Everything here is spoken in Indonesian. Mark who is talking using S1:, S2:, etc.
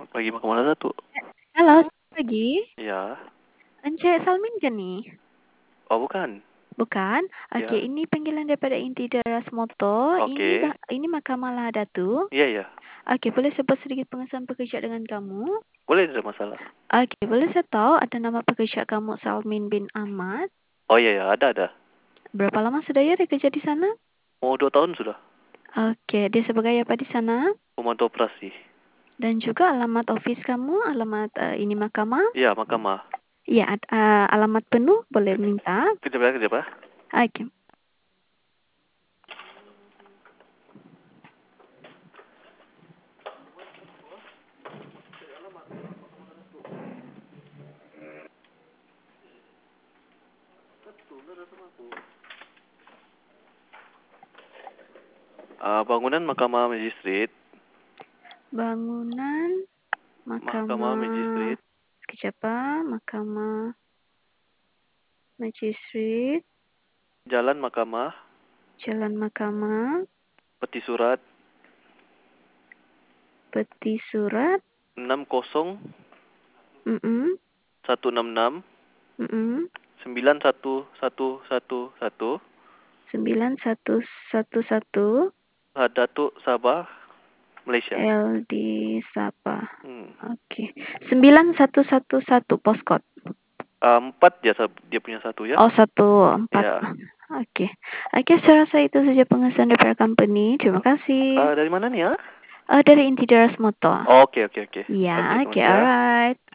S1: Lagi mau kemana tuh?
S2: Halo, selamat pagi.
S1: Ya.
S2: Encik Salmin kan nih?
S1: Oh bukan.
S2: Bukan? Oke,
S1: Ya.
S2: ini panggilan daripada Inti Deras Motor. Ini
S1: Oke.
S2: ini Mahkamah Datu.
S1: Iya ya.
S2: Oke, boleh sebut sedikit pengesahan pekerja dengan kamu?
S1: Boleh, tidak masalah.
S2: Oke, boleh saya tahu ada nama pekerja kamu Salmin bin Ahmad?
S1: Oh iya ya, ada.
S2: Berapa lama sudah ya dia kerja di sana?
S1: Mau 2 tahun sudah.
S2: Oke, dia sebagai apa di sana?
S1: Pemantau operasi.
S2: Dan juga alamat office kamu, alamat ini mahkamah?
S1: Iya, mahkamah.
S2: Iya, alamat penuh boleh minta?
S1: Kejap ya.
S2: Oke.
S1: Bangunan Mahkamah Magistrate.
S2: Bangunan
S1: Mahkamah
S2: Mahkamah,
S1: Magistrate.
S2: sekejap Mahkamah Magistrate,
S1: Jalan Mahkamah.
S2: Jalan Mahkamah,
S1: Peti surat
S2: Peti Surat,
S1: 60
S2: mm
S1: 166
S2: mm
S1: 91111
S2: 9111
S1: Datuk Sabah, Malaysia.
S2: LD Sabah.
S1: Hmm.
S2: Oke. 9111 postcode.
S1: 4 ya dia punya satu ya.
S2: Oh, 14.
S1: Ya.
S2: Oke. Oke, saya rasa itu saja pengesahan daripada company. Terima kasih.
S1: Dari mana nih ya?
S2: Dari Inti Deras Motor.
S1: Oke.
S2: Ya,
S1: Oke,
S2: oke,
S1: makasih ya.
S2: alright.